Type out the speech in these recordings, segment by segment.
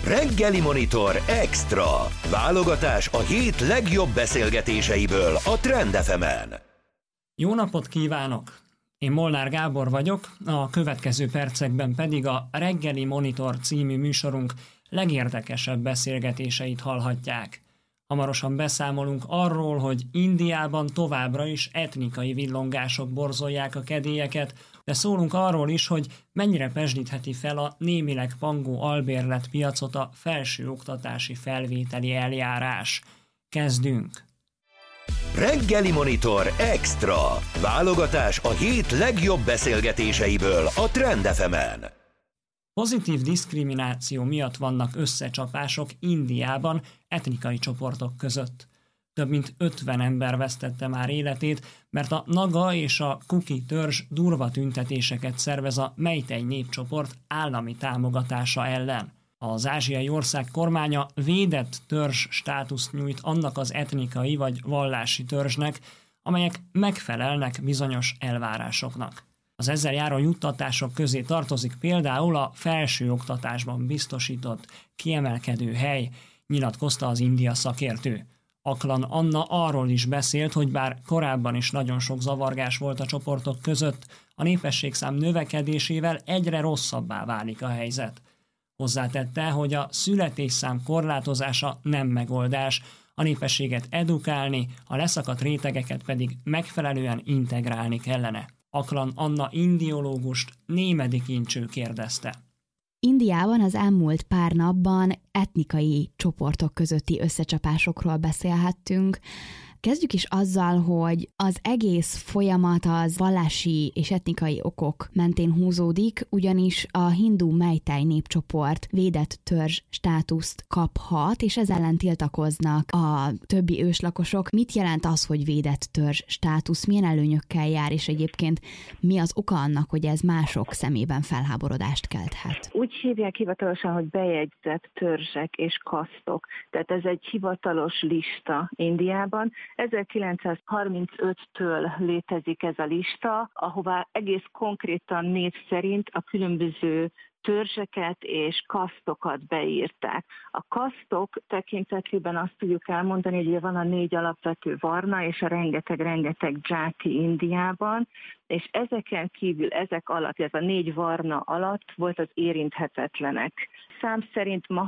Reggeli Monitor Extra. Válogatás a hét legjobb beszélgetéseiből a Trend FM-en. Jó napot kívánok! Én Molnár Gábor vagyok, a következő percekben pedig a Reggeli Monitor című műsorunk legérdekesebb beszélgetéseit hallhatják. Hamarosan beszámolunk arról, hogy Indiában továbbra is etnikai villongások borzolják a kedélyeket, de szólunk arról is, hogy mennyire pezsdítheti fel a némileg pangó albérlet piacot a felsőoktatási felvételi eljárás. Kezdünk! Reggeli Monitor Extra. Válogatás a hét legjobb beszélgetéseiből a Trend FM-en. Pozitív diszkrimináció miatt vannak összecsapások Indiában etnikai csoportok között. Több mint 50 ember vesztette már életét, mert a Naga és a Kuki törzs durva tüntetéseket szervez a mejtej népcsoport állami támogatása ellen. Az ázsiai ország kormánya védett törzs státuszt nyújt annak az etnikai vagy vallási törzsnek, amelyek megfelelnek bizonyos elvárásoknak. Az ezzel járó juttatások közé tartozik például a felsőoktatásban biztosított kiemelkedő hely, nyilatkozta az India szakértő. Aklan Anna arról is beszélt, hogy bár korábban is nagyon sok zavargás volt a csoportok között, a népességszám növekedésével egyre rosszabbá válik a helyzet. Hozzátette, hogy a születésszám korlátozása nem megoldás, a népességet edukálni, a leszakadt rétegeket pedig megfelelően integrálni kellene. Aklan Anna indiológust Némedi Kincső kérdezte. Indiában az elmúlt pár napban etnikai csoportok közötti összecsapásokról beszélhettünk. Kezdjük is azzal, hogy az egész folyamat az vallási és etnikai okok mentén húzódik, ugyanis a hindu mejtej népcsoport védett törzs státuszt kaphat, és ez ellen tiltakoznak a többi őslakosok. Mit jelent az, hogy védett törzs státusz, milyen előnyökkel jár, és egyébként mi az oka annak, hogy ez mások szemében felháborodást kelthet? Úgy hívják hivatalosan, hogy bejegyzett törzsek és kasztok. Tehát ez egy hivatalos lista Indiában. 1935-től létezik ez a lista, ahová egész konkrétan név szerint a különböző törzseket és kasztokat beírták. A kasztok tekintetében azt tudjuk elmondani, hogy van a 4 alapvető varna és a rengeteg játi Indiában, és ezeken kívül, ezek alatt, illetve a 4 varna alatt volt az érinthetetlenek. Szám szerint ma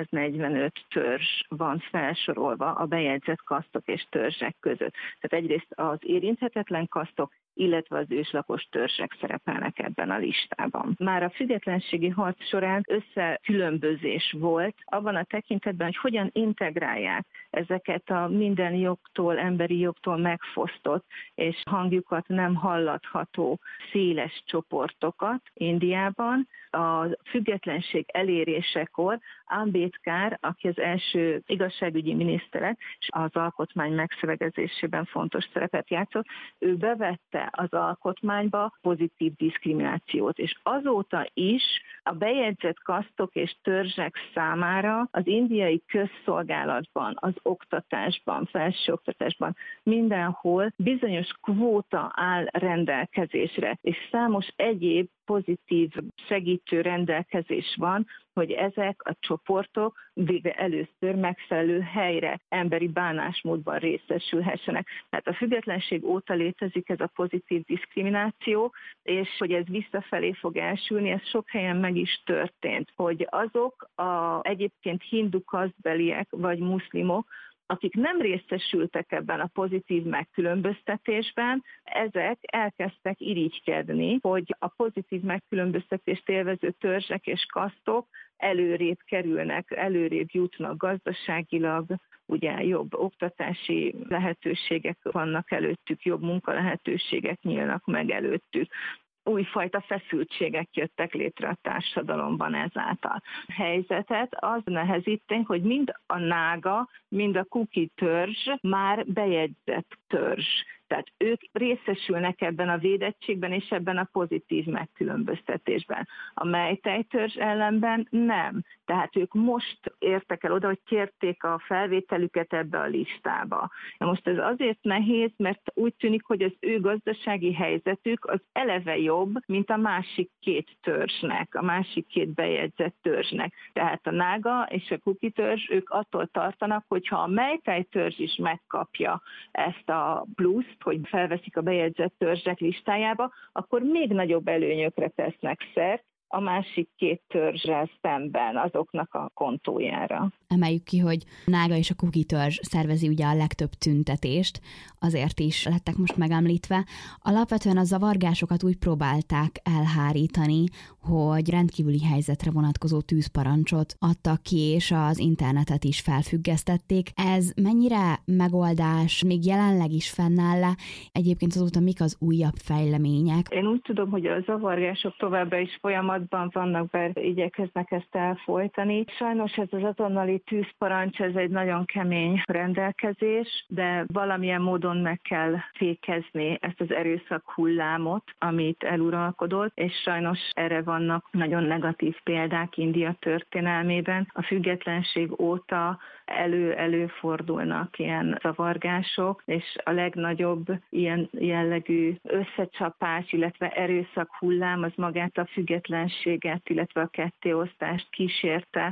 645 törzs van felsorolva a bejegyzett kasztok és törzsek között. Tehát egyrészt az érinthetetlen kasztok, illetve az őslakos törzsek szerepelnek ebben a listában. Már a függetlenségi harc során összekülönbözés volt abban a tekintetben, hogy hogyan integrálják ezeket a minden jogtól, emberi jogtól megfosztott és hangjukat nem hallatható széles csoportokat Indiában. A függetlenség elérésekor Ambedkar, aki az első igazságügyi minisztere, és az alkotmány megszövegezésében fontos szerepet játszott, ő bevette az alkotmányba pozitív diszkriminációt, és azóta is a bejegyzett kasztok és törzsek számára az indiai közszolgálatban, az oktatásban, felsőoktatásban, mindenhol bizonyos kvóta áll rendelkezésre, és számos egyéb pozitív segítő rendelkezés van, hogy ezek a csoportok végre először megfelelő helyre, emberi bánásmódban részesülhessenek. Tehát a függetlenség óta létezik ez a pozitív diszkrimináció, és hogy ez visszafelé fog elsülni, ez sok helyen meg is történt, hogy azok egyébként hindu kasztbeliek vagy muszlimok, akik nem részesültek ebben a pozitív megkülönböztetésben, ezek elkezdtek irigykedni, hogy a pozitív megkülönböztetést élvező törzsek és kasztok előrébb kerülnek, előrébb jutnak gazdaságilag, ugye jobb oktatási lehetőségek vannak előttük, jobb munkalehetőségek nyílnak meg előttük. Újfajta feszültségek jöttek létre a társadalomban ezáltal. A helyzetet az nehezíti, hogy mind a Nága, mind a Kuki törzs már bejegyzett törzs. Tehát ők részesülnek ebben a védettségben és ebben a pozitív megkülönböztetésben. A melytejtörzs ellenben nem. Tehát ők most értek el oda, hogy kérték a felvételüket ebbe a listába. Na most ez azért nehéz, mert úgy tűnik, hogy az ő gazdasági helyzetük az eleve jobb, mint a másik két törzsnek, a másik két bejegyzett törzsnek. Tehát a nága és a kuki törzs, ők attól tartanak, hogyha a melytejtörzs is megkapja ezt a pluszt, hogy felveszik a bejegyzett törzsek listájába, akkor még nagyobb előnyökre tesznek szert a másik két törzsrel szemben azoknak a kontójára. Emeljük ki, hogy nága és a kuki törzs szervezi ugye a legtöbb tüntetést, azért is lettek most megemlítve. Alapvetően a zavargásokat úgy próbálták elhárítani, hogy rendkívüli helyzetre vonatkozó tűzparancsot adtak ki, és az internetet is felfüggesztették. Ez mennyire megoldás, még jelenleg is fennáll-e? Egyébként azóta mik az újabb fejlemények? Én úgy tudom, hogy a zavargások továbbra is folyamatban vannak, bár igyekeznek ezt elfolytani. Sajnos ez az azonnali tűzparancs, ez egy nagyon kemény rendelkezés, de valamilyen módon meg kell fékezni ezt az erőszak hullámot, amit eluralkodott, és sajnos erre vannak nagyon negatív példák India történelmében. A függetlenség óta előfordulnak ilyen zavargások, és a legnagyobb ilyen jellegű összecsapás, illetve erőszak hullám az magát a függetlenséget, illetve a kettéosztást kísérte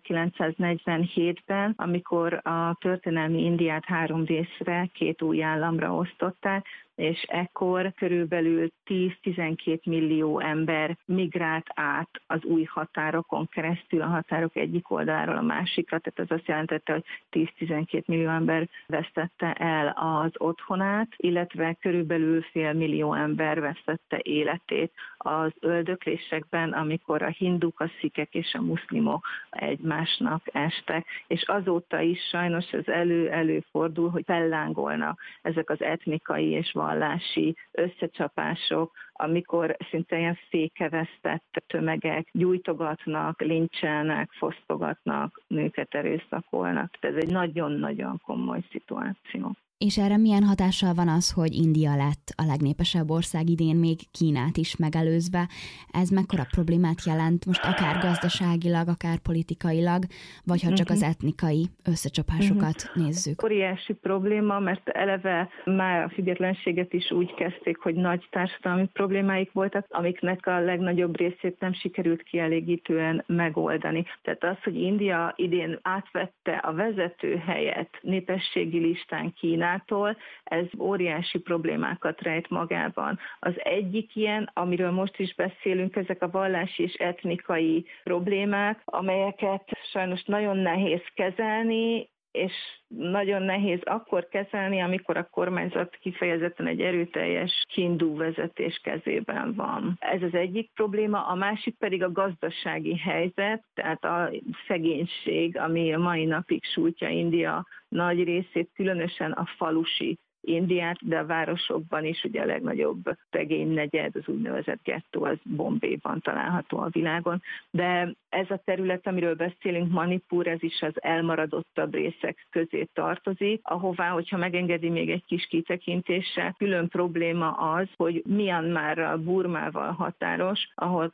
1947-ben, amikor a történelmi Indiát 3 részre, 2 új államra osztották, és ekkor körülbelül 10-12 millió ember migrált át az új határokon keresztül, a határok egyik oldaláról a másikra, tehát ez azt jelentette, hogy 10-12 millió ember vesztette el az otthonát, illetve körülbelül fél millió ember vesztette életét az öldöklésekben, amikor a hinduk, a szikek és a muszlimok egymásnak estek, és azóta is sajnos ez előfordul, hogy fellángolnak ezek az etnikai és vallási összecsapások, amikor szinte ilyen fékevesztett tömegek gyújtogatnak, lincselnek, fosztogatnak, nőket erőszakolnak. Ez egy nagyon-nagyon komoly szituáció. És erre milyen hatással van az, hogy India lett a legnépesebb ország idén, még Kínát is megelőzve? Ez mekkora problémát jelent most akár gazdaságilag, akár politikailag, vagy ha csak az etnikai összecsapásokat nézzük? Óriási probléma, mert eleve már a függetlenséget is úgy kezdték, hogy nagy társadalmi problémáik voltak, amiknek a legnagyobb részét nem sikerült kielégítően megoldani. Tehát az, hogy India idén átvette a vezető helyet népességi listán Kínától, ez óriási problémákat rejt magában. Az egyik ilyen, amiről most is beszélünk, ezek a vallási és etnikai problémák, amelyeket sajnos nagyon nehéz kezelni, és nagyon nehéz akkor kezelni, amikor a kormányzat kifejezetten egy erőteljes hindu vezetés kezében van. Ez az egyik probléma, a másik pedig a gazdasági helyzet, tehát a szegénység, ami a mai napig sújtja India nagy részét, különösen a falusi Indiát, de a városokban is ugye a legnagyobb szegény negyed, az úgynevezett gettó, az Bombayban található a világon. De ez a terület, amiről beszélünk, Manipur, ez is az elmaradottabb részek közé tartozik, ahová, hogyha megengedi még egy kis kitekintéssel, külön probléma az, hogy Myanmarral, Burmával határos, ahol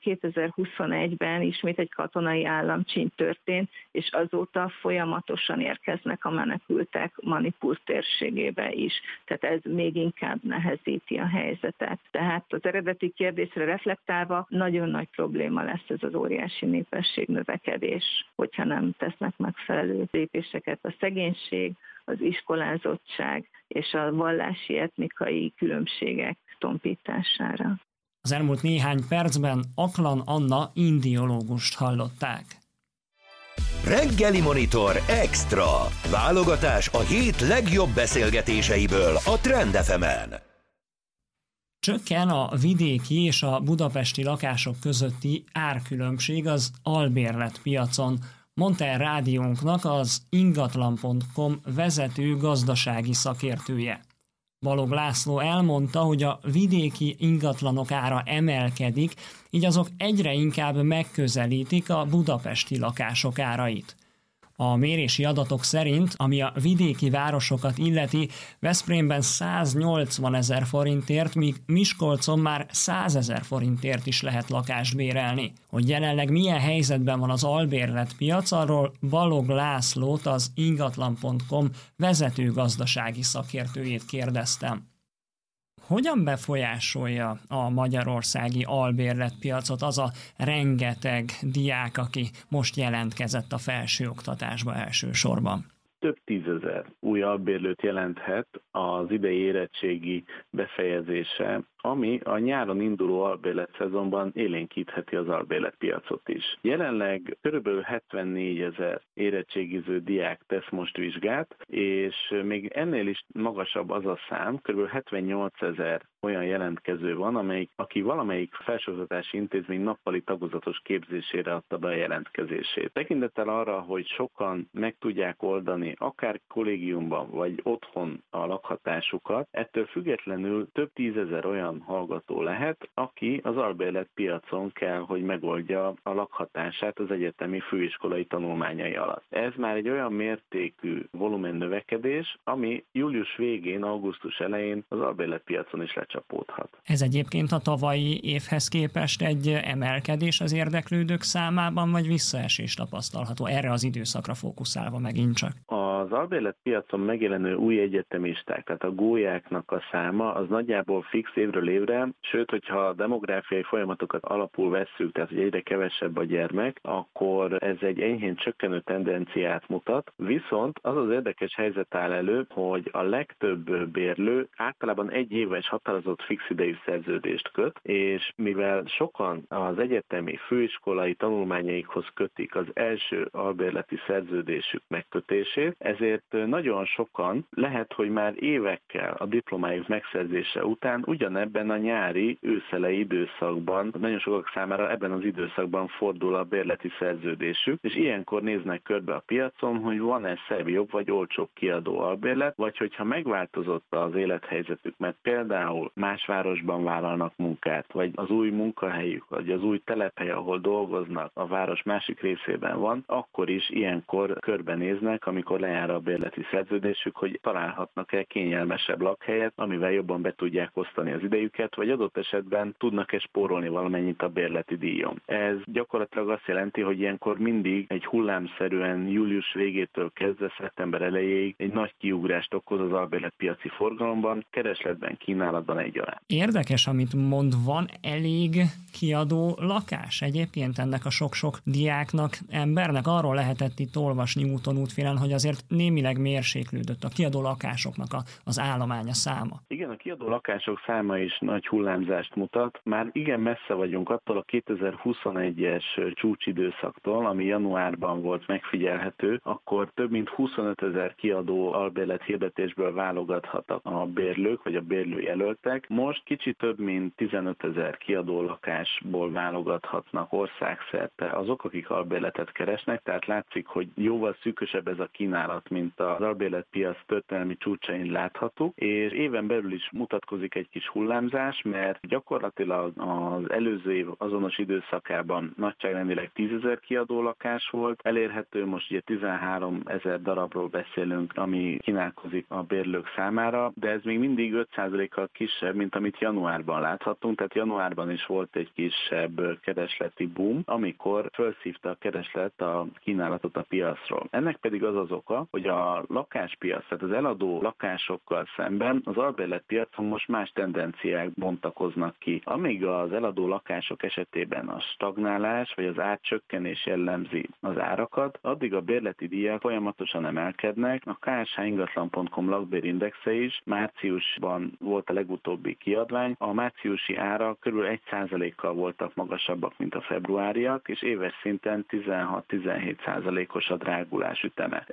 2021-ben ismét egy katonai államcsíny történt, és azóta folyamatosan érkeznek a menekültek Manipur térségébe is. Tehát ez még inkább nehezíti a helyzetet. Tehát az eredeti kérdésre reflektálva nagyon nagy probléma lesz ez az óriási népességnövekedés, hogyha nem tesznek megfelelő lépéseket. A szegénység, az iskolázottság és a vallási etnikai különbségek tompítására. Az elmúlt néhány percben Aklan Anna indiológust hallották. Reggeli Monitor Extra. Válogatás a hét legjobb beszélgetéseiből a Trend FM-en. Csökken a vidéki és a budapesti lakások közötti árkülönbség az albérletpiacon, mondta el rádiónknak az ingatlan.com vezető gazdasági szakértője. Balog László elmondta, hogy a vidéki ingatlanok ára emelkedik, így azok egyre inkább megközelítik a budapesti lakások árait. A mérési adatok szerint, ami a vidéki városokat illeti, Veszprémben 180 000 forintért, míg Miskolcon már 100 000 forintért is lehet lakást bérelni. Hogy jelenleg milyen helyzetben van az albérletpiac, arról Balog Lászlót, az ingatlan.com vezető gazdasági szakértőjét kérdeztem. Hogyan befolyásolja a magyarországi albérletpiacot az a rengeteg diák, aki most jelentkezett a felsőoktatásba elsősorban? Több tízezer új albérlőt jelenthet az idei érettségi befejezése, ami a nyáron induló albérletszezonban élénkítheti az albérletpiacot is. Jelenleg körülbelül 74 000 érettségiző diák tesz most vizsgát, és még ennél is magasabb az a szám, körülbelül 78 000 olyan jelentkező van, aki valamelyik felsőoktatási intézmény nappali tagozatos képzésére adta be a jelentkezését. Tekintettel arra, hogy sokan meg tudják oldani akár kollégiumban vagy otthon a lakhatásukat, ettől függetlenül több tízezer olyan hallgató lehet, aki az albérletpiacon kell, hogy megoldja a lakhatását az egyetemi főiskolai tanulmányai alatt. Ez már egy olyan mértékű volumen növekedés, ami július végén, augusztus elején az albérletpiacon is lecsapódhat. Ez egyébként a tavalyi évhez képest egy emelkedés az érdeklődők számában, vagy visszaesés tapasztalható? Erre az időszakra fókuszálva megint csak. Az albérletpiacon megjelenő új egyetemisták, tehát a gólyáknak a száma az nagyjából fix évről évre, sőt, hogyha a demográfiai folyamatokat alapul vesszük, tehát hogy egyre kevesebb a gyermek, akkor ez egy enyhén csökkenő tendenciát mutat, viszont az az érdekes helyzet áll elő, hogy a legtöbb bérlő általában egy éves határozott fix idejű szerződést köt, és mivel sokan az egyetemi főiskolai tanulmányaikhoz kötik az első albérleti szerződésük megkötését, ezért nagyon sokan lehet, hogy már évekkel a diplomájuk megszerzése után ugyanebben a nyári őszelei időszakban, nagyon sokak számára ebben az időszakban fordul a bérleti szerződésük, és ilyenkor néznek körbe a piacon, hogy van-e szebb, jobb vagy olcsóbb kiadó albérlet, vagy hogyha megváltozott az élethelyzetük, mert például más városban vállalnak munkát, vagy az új munkahelyük, vagy az új telephely, ahol dolgoznak, a város másik részében van, akkor is ilyenkor körbenéznek, amikor lejár a bérleti szerződésük, hogy találhatnak-e kényelmesebb lakhelyet, amivel jobban be tudják osztani az idejüket, vagy adott esetben tudnak-e spórolni valamennyit a bérleti díjon. Ez gyakorlatilag azt jelenti, hogy ilyenkor mindig egy hullámszerűen július végétől kezdve szeptember elejéig egy nagy kiugrást okoz az albérletpiaci forgalomban, keresletben, kínálatban egyaránt. Érdekes, amit mond, van elég kiadó lakás egyébként ennek a sok-sok diáknak, embernek? Arról lehetett itt olvasni úton útfélen, hogy azért némileg mérséklődött a kiadó lakásoknak az állománya száma. Igen, a kiadó lakások száma is nagy hullámzást mutat. Már igen messze vagyunk attól a 2021-es csúcsidőszaktól, ami januárban volt megfigyelhető, akkor több mint 25 000 kiadó albérlet hirdetésből válogathattak a bérlők, vagy a bérlőjelöltek. Most kicsit több mint 15 000 kiadó lakásból válogathatnak országszerte azok, akik albérletet keresnek, tehát látszik, hogy jóval szűkösebb ez a kínálat, mint az albérletpiac történelmi csúcsain látható, és éven belül is mutatkozik egy kis hullámzás, mert gyakorlatilag az előző év azonos időszakában nagyságrendileg 10 000 kiadó lakás volt, elérhető, most ugye 13 000 darabról beszélünk, ami kínálkozik a bérlők számára, de ez még mindig 5%-kal kisebb, mint amit januárban láthattunk, tehát januárban is volt egy kisebb keresleti boom, amikor felszívta a kereslet a kínálatot a piacról. Ennek pedig az az oka, hogy a lakáspiac, tehát az eladó lakásokkal szemben az albérletpiacon most más tendenciák bontakoznak ki. Amíg az eladó lakások esetében a stagnálás vagy az árcsökkenés jellemzi az árakat, addig a bérleti díjak folyamatosan emelkednek. A ksh-ingatlan.com lakbérindexe is márciusban volt a legutóbbi kiadvány. A márciusi árak kb. 1%-kal voltak magasabbak, mint a februáriak, és éves szinten 16-17%-os a drágulás üteme. Ez pedig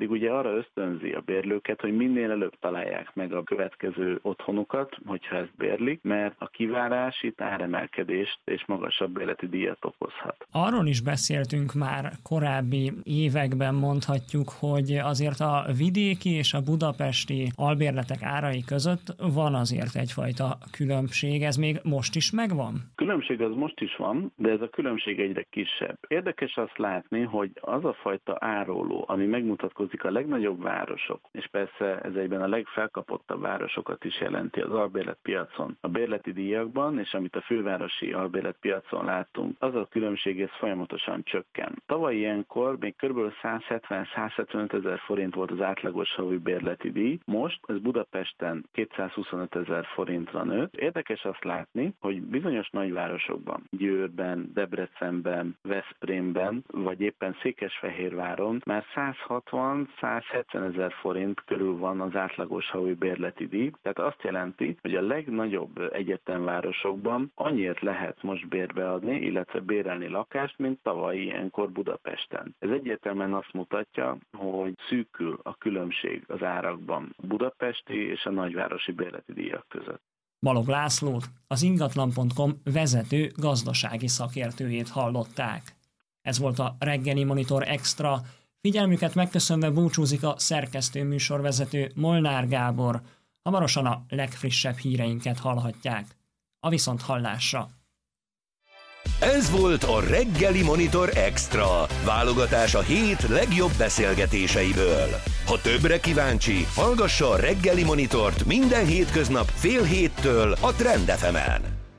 még ugye arra ösztönzi a bérlőket, hogy minél előbb találják meg a következő otthonukat, hogyha ezt bérlik, mert a kivárás itt áremelkedést és magasabb bérleti díjat okozhat. Arról is beszéltünk már korábbi években, mondhatjuk, hogy azért a vidéki és a budapesti albérletek árai között van azért egyfajta különbség. Ez még most is megvan? Különbség az most is van, de ez a különbség egyre kisebb. Érdekes azt látni, hogy az a fajta áróló, ami megmutatkozik a legnagyobb városok, és persze ez egyben a legfelkapottabb városokat is jelenti az albérletpiacon. A bérleti díjakban, és amit a fővárosi albérletpiacon láttunk, az a különbség, ez folyamatosan csökken. Tavaly ilyenkor még kb. 170-175 ezer forint volt az átlagos havi bérleti díj, most ez Budapesten 225 ezer forintra nőtt. Érdekes azt látni, hogy bizonyos nagyvárosokban, Győrben, Debrecenben, Veszprémben, vagy éppen Székesfehérváron már 160-170 ezer forint körül van az átlagos havi bérleti díj. Tehát azt jelenti, hogy a legnagyobb egyetemvárosokban annyiért lehet most bérbe adni, illetve bérelni lakást, mint tavaly ilyenkor Budapesten. Ez egyértelműen azt mutatja, hogy szűkül a különbség az árakban a budapesti és a nagyvárosi bérleti díjak között. Balog Lászlót, az ingatlan.com vezető gazdasági szakértőjét hallották. Ez volt a Reggeli Monitor Extra. Figyelmüket megköszönve búcsúzik a szerkesztő műsorvezető Molnár Gábor. Hamarosan a legfrissebb híreinket hallhatják. A viszonthallásra! Ez volt a Reggeli Monitor Extra, válogatás a hét legjobb beszélgetéseiből. Ha többre kíváncsi, hallgassa a Reggeli Monitort minden hétköznap 6:30 a Trend FM-en.